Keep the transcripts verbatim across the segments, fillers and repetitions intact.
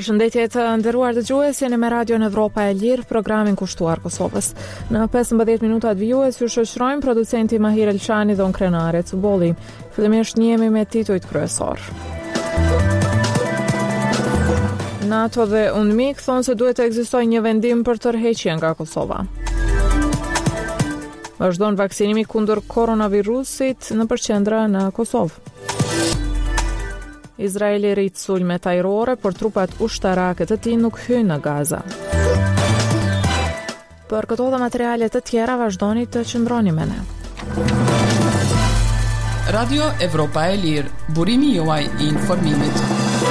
Përshëndetje të nderuar dëgjues, jeni me Radio Evropa e Lirë, programin kushtuar Kosovës. Në pesëmbëdhjetë minutat vijues ju shoqërojmë producenti Mahir Elshani dhe unë Krenare Cubolli. Fillimisht njihemi me titujt kryesor. NATO dhe UNMIK thonë se duhet të ekzistojë një vendim për tërheqje nga Kosova. Vazhdon vaksinimi kundër koronavirusit në përqendra në Kosovë. Izraeli rrit sulme tajrore, por trupat ushtarake të tij nuk hyjnë në Gaza. Për këto dhe materiale të tjera vazhdoni të qëndroni me ne. Radio Evropa e Lirë, burimi juaj i informimit.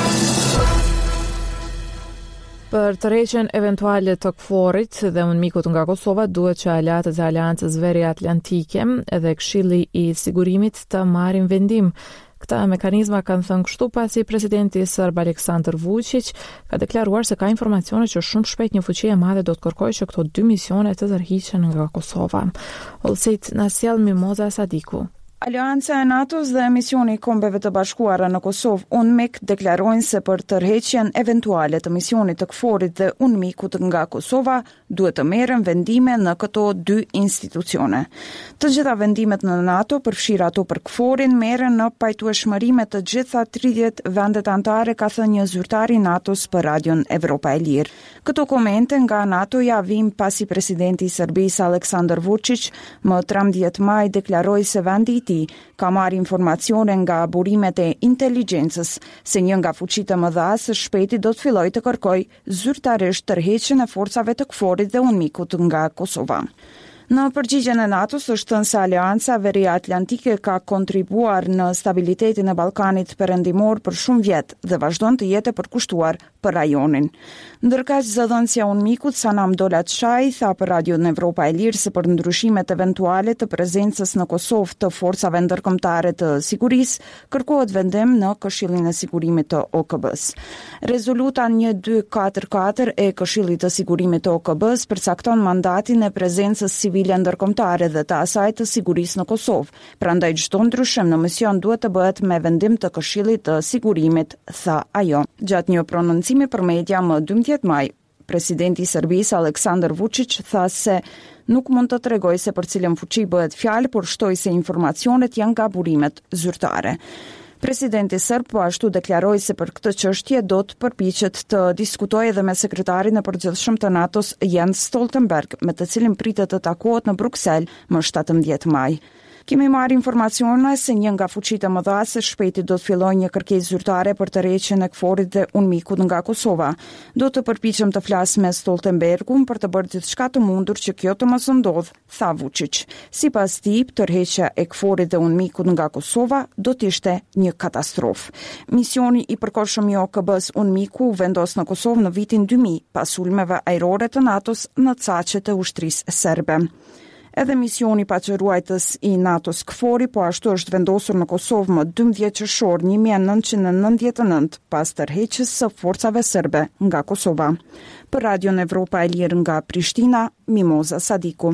Për tërheqjen eventuale të KFOR-it dhe UNMIK-ut nga Kosova, duhet që aleatët e Aleancës Veriatlantike dhe Këshilli i Sigurimit të marrin vendim. Këta mekanizma kanë thënë kështu pasi presidenti serb Aleksandar Vučić ka deklaruar se ka informacione që shumë shpejt një fuqi e madhe do të kërkojë që këto dy misione të tërhiqen nga Kosova. Olsit na sjell Mimoza Sadiku. Aleanca e NATO-s dhe misioni i Kombeve të Bashkuara në Kosovë, UNMIK, deklarojnë se për tërheqjen eventuale të misionit të KFOR-it dhe UNMIK-ut nga Kosova, duhet të merren vendime në këto dy institucione. Të gjitha vendimet në NATO, përfshirë ato për KFOR-in, merren në pajtueshmëri me të gjitha tridhjetë vendet anëtare, ka thënë një zyrtar i NATO-s për Radion Evropa e Lirë. Këto komente nga NATO ja vijnë pasi presidenti i Serbisë Aleksandar Vučić më tridhjetë maj deklaroi se vendi ka marrë informacione nga burimet e inteligjencës se një nga fuqitë e mëdha së shpejti do të fillojë të kërkojë zyrtarisht tërheqjen e forcave të KFOR-it dhe UNMIK-ut nga Kosova. Në përgjigjen e NATO-s është thënë se Aleanca Veriatlantike ka kontribuar në stabilitetin e Ballkanit Perëndimor për shumë vjet dhe vazhdon të jetë e përkushtuar për rajonin. Ndërkaq zëdhënësja UNMIK-ut Sanam Dolatshaj tha për Radio Evropa e Lirë se për ndryshimet eventuale të prezencës në Kosovë të forcave ndërkombëtare të sigurisë kërkohet vendim në Këshillin e Sigurimit të O K B-s. Rezoluta një dy katër katër e Këshillit të Sigurimit të O K B-s përcakton mandatin e prezencës civile ndërkombëtare dhe të asaj të sigurisë në Kosovë. Prandaj çdo ndryshim në mision duhet të bëhet me vendim të Këshillit të Sigurimit, tha ajo. Gjatë një prononcimi për media më dymbëdhjetë maj, presidenti i Serbisë Aleksandar Vučić tha se nuk mund të tregojë se për cilën fuqi bëhet fjalë, por shtoi se informacionet janë nga burimet zyrtare. Presidenti serb po ashtu deklaroi se për këtë çështje do të përpiqet të diskutojë edhe me sekretarin e përgjithshëm të NATO-s Jens Stoltenberg, me të cilin pritet të takohet në Bruksel më shtatëmbëdhjetë maj. Kemi marrë informacione se një nga fuqitë e mëdha së shpejti do të fillojë një kërkesë zyrtare për tërheqjen e KFOR-it dhe UNMIK-ut nga Kosova. Do të përpiqem të flas me Stoltenbergun për të bërë gjithçka të mundur që kjo të mos ndodhë, tha Vučić. Sipas tij, tërheqja e KFOR-it dhe UNMIK-ut nga Kosova do të ishte një katastrofë. Misioni i përkohshëm i O K B-s UNMIK-u vendos në Kosovë në vitin dy mijë pas sulmeve ajrore të NATO-s në caqet e ushtrisë serbe. Edhe misioni paçëruajtës i NATO-s KFOR-i po ashtu është vendosur në Kosovë më dymbëdhjetë qershor një mijë e nëntëqind e nëntëdhjetë e nëntë pas tërheqjes së forcave serbe nga Kosova. Për Radion Evropa e Lirë nga Prishtina, Mimoza Sadiku.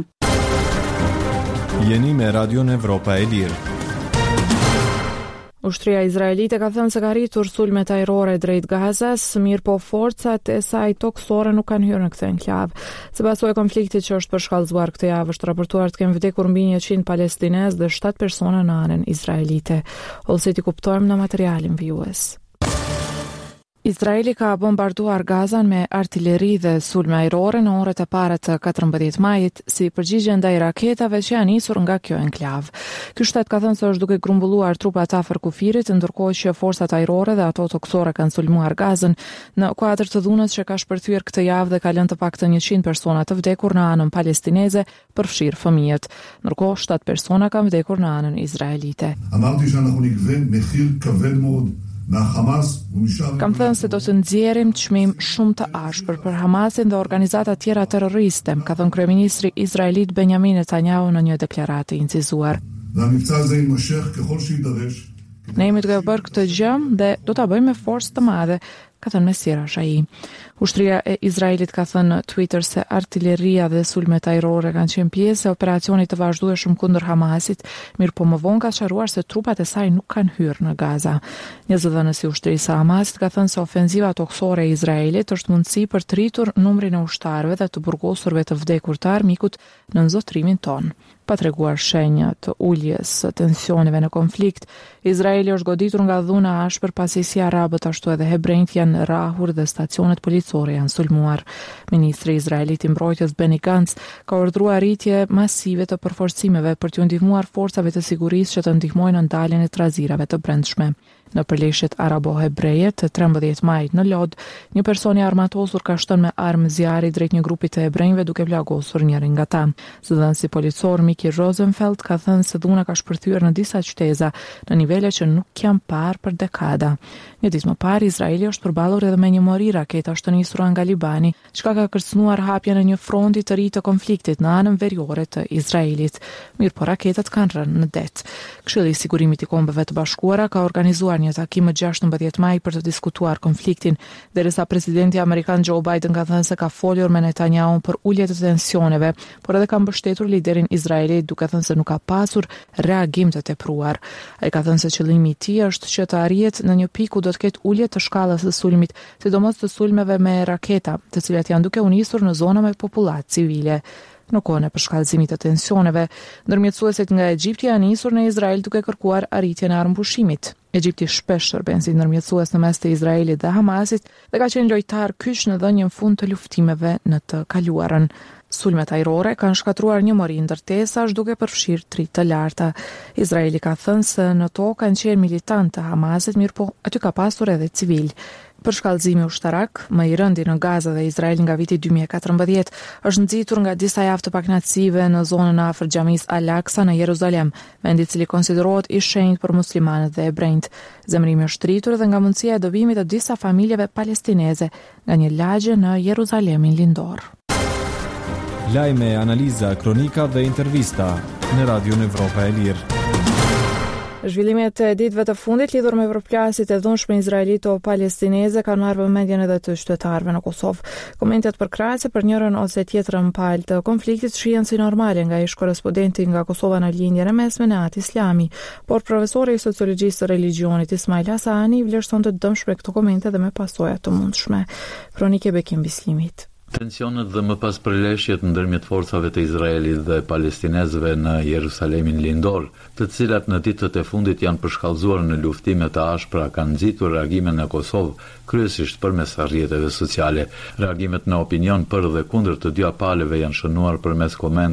Jeni me Radion Evropa e Lirë. Ushtria izraelite ka thënë se ka rritur sulme tajrore drejt Gazas, mirë po forcat e saj toksore nuk kanë hyrë në këtë enklavë. Sipas e konfliktit që është përshkallëzuar këtë javë, është raportuar të kenë vdekur mbi njëqind palestinezë dhe shtatë persona në anën izraelite. Ose ti kuptojmë në materialin vijues. Izraeli ka bombarduar Gazan me artilleri dhe sulme ajrore në orët e para të katërmbëdhjetë majit, si përgjigje ndaj raketave që janë nisur nga kjo enklavë. Ky shtet ka thënë se është duke grumbulluar trupat afër kufirit, ndërkohë që forcat ajrore dhe ato toksore kanë sulmuar Gazën në kuadër të dhunës që ka shpërthyer këtë javë dhe ka lënë të paktën njëqind persona të vdekur në anën palestineze, përfshirë fëmijët. Ndërkohë shtatë persona kanë vdekur në anën izraelite. Kam thënë se do të nxjerrim çmim shumë të ashpër për Hamasin dhe organizata tjera terroriste, ka thënë kryeministri izraelit Benjamin Netanyahu në një deklaratë incizuar. Ne jemi duke bërë këtë gjë dhe do ta bëjmë me forcë të madhe, ka thënë Mesirash ai. Ushtria e Izraelit ka thënë në Twitter se artilleria dhe sulmet ajrore kanë qenë pjesë e operacionit të vazhdueshëm kundër Hamasit, mirë po më vonë ka sqaruar se trupat e saj nuk kanë hyrë në Gaza. Një zëdhënës i ushtrisë së Hamasit ka thënë se ofenziva toksore e Izraelit është mundësi për të rritur numrin e ushtarëve dhe të burgosurve të vdekur të armikut në nzotrimin ton. Pa treguar shenja të uljes së tensioneve në konflikt, Izraeli është goditur nga dhuna ashpër pasi si arabët ashtu edhe hebrejt janë rrahur dhe stacionet policore janë sulmuar. Ministri izraelit i mbrojtjes Benny Gantz ka urdhëruar rritje masive të përforcimeve për t'u ndihmuar forcave të sigurisë që të ndihmojnë në ndaljen e trazirave të brendshme. Në përleshjet arabo-hebreje të trembëdhjetë majit në Lod, një person i armatosur ka shtënë me armë zjarri drejt një grupi të hebrejve duke plagosur njërin nga ta. Zëdhënësi policor Miki Rosenfeld ka thënë se dhuna ka shpërthyer në disa qyteza në nivele që nuk janë parë për dekada. Një ditë më parë, Izraeli është përballur edhe me një mori raketash të nisura nga Libani, çka ka kërcënuar hapjen e një fronti të ri të konfliktit në anën veriore të Izraelit. Mirë po raketat kanë rënë në det. Këshilli i Sigurimit i Kombeve të Bashkuara ka organizuar një takim më gjashtëmbëdhjetë maj për të diskutuar konfliktin, derisa presidenti amerikan Joe Biden ka thënë se ka folur me Netanyahu për ulje të tensioneve, por edhe ka mbështetur liderin izraelit duke thënë se nuk ka pasur reagim të tepruar. Ai ka thënë se qëllimi i tij është që të arrihet në një pikë ku do të ketë ulje të shkallës së sulmit, sidomos të sulmeve me raketa, të cilat janë duke u nisur në zona me popullatë civile. Në kohën e përshkallëzimit të tensioneve, ndërmjetësuesit nga Egjipti janë nisur në Izrael duke kërkuar arritjen e armëpushimit. Egjipti shpesh shërben si ndërmjetësues në mes të Izraelit dhe Hamasit dhe ka qenë lojtar kyç në dhënien fund të luftimeve në të kaluarën. Sulmet ajrore kanë shkatruar një mori ndërtesash duke përfshirë tri të larta. Izraeli ka thënë se në to kanë qenë militantë të Hamasit, mirë po aty ka pasur edhe civil. Përshkallëzimi ushtarak, më i rëndi në Gaza dhe Izrael nga viti dy mijë e katërmbëdhjetë, është nxitur nga disa javë të pakënaqësive në zonën afër xhamisë Al-Aqsa në Jeruzalem, vendi i cili konsiderohet i shenjtë për muslimanët dhe hebrejt. Zemrimi është rritur dhe nga mundësia e dëbimit të disa familjeve palestineze nga një lagje në Jeruzalemin lindor. Lajme, analiza, kronika dhe intervista në Radio Evropa e Lirë. Zhvillimet e ditëve të fundit lidhur me vërplasjet e dhunshme izraelito-palestineze kanë marrë vëmendjen edhe të qytetarëve në Kosovë. Komentet përkrahase për njërin ose tjetrën palë të konfliktit shihen si normale nga ish korrespondenti nga Kosova në linjën e mesme Neat Islami, por profesori i sociologjisë së religionit Ismail Hasani vlerëson të dëmshme këto komente dhe me pasoja të mundshme. Kronike Bekim Bislimit. Tensionet dhe më pas përleshjet ndërmjet forcave të Izraelit dhe palestinezëve në Jerusalemin lindor, të cilat në ditët e fundit janë përshkallëzuar në luftime të ashpra, kanë nxitur reagime në Kosovë, kryesisht përmes rrjeteve sociale. Reagimet në opinion për dhe kundër të dy palëve janë shënuar përmes komentave